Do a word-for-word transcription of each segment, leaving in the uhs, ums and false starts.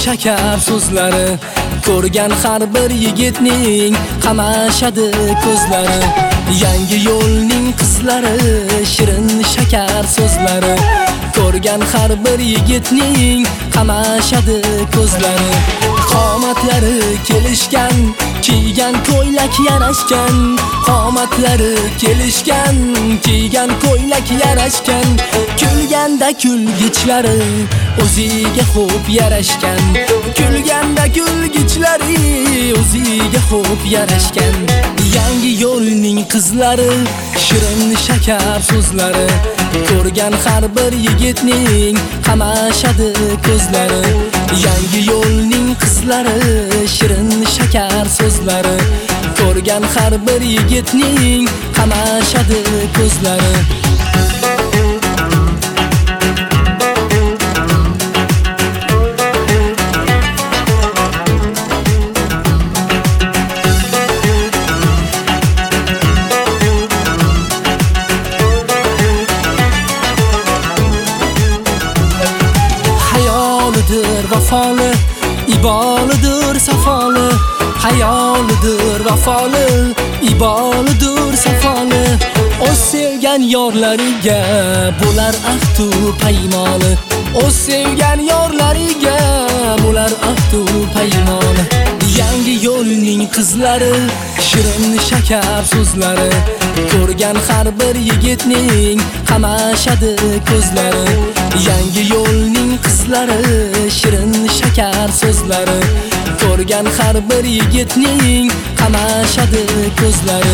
shakar so'zlari, ko'rgan har bir yigitning qamashadi ko'zlari. Yangi yo'lning qizlari, shirin shakar so'zlari, ko'rgan har bir yigitning qamashadi ko'zlari. Qomatlari kelishgan, kiygan ko'ylak yarashgan, qomatlari kelishgan, kiygan ko'ylak yarashgan, kulganda kulgichlari o'ziga xo'p yarashgan, kulganda kulgichlari o'ziga xo'p yarashgan. Yangi yo'lning qizlari, shirin shakar so'zlari, ko'rgan har bir yigitning qamashadi ko'zlari. Yangi yo'lning qizlari, shirin shakar so'zlari, ko'rgan har bir yigitning qamashadi ko'zlari. Vafoli, ibolidir safoli, hayolidir vafoli, ibolidir safoli. O'z sevgan yorlariga bo'lar ahdu paymoni, o'z sevgan yorlariga bo'lar ahdu paymoni. Yangi yo'lning qizlari, shirin shakar so'zlari, ko'rgan har bir yigitning qamashadi ko'zlari. Yangi yo'lning qizlari, shirin shakar so'zlari, ko'rgan har bir yigitning qamashadi ko'zlari.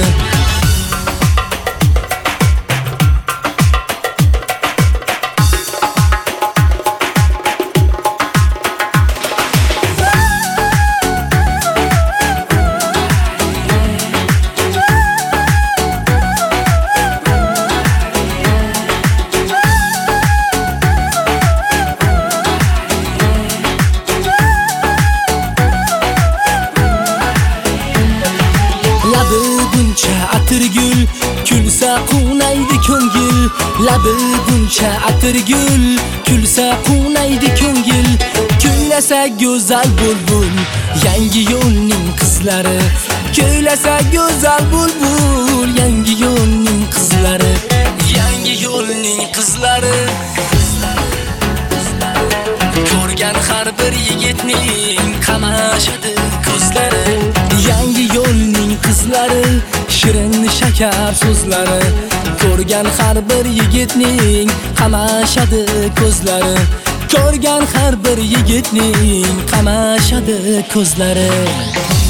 Labi buncha atirgul, kulsa qunaydi ko'ngil. Labi buncha atirgul, kulsa qunaydi ko'ngil. Kuylasa go'zal bulbul, yangi yo'lning qizlari, kuylasa go'zal bulbul, yangi yo'lning qizlari. Yangi yo'lning qizlari, ko'rgan har bir yigitning qamashadi ko'zlari. Yangi yo'lning qizlari, shirin shakar so'zlari, ko'rgan har bir yigitning qamashadi ko'zlari, ko'rgan har bir yigitning qamashadi ko'zlari.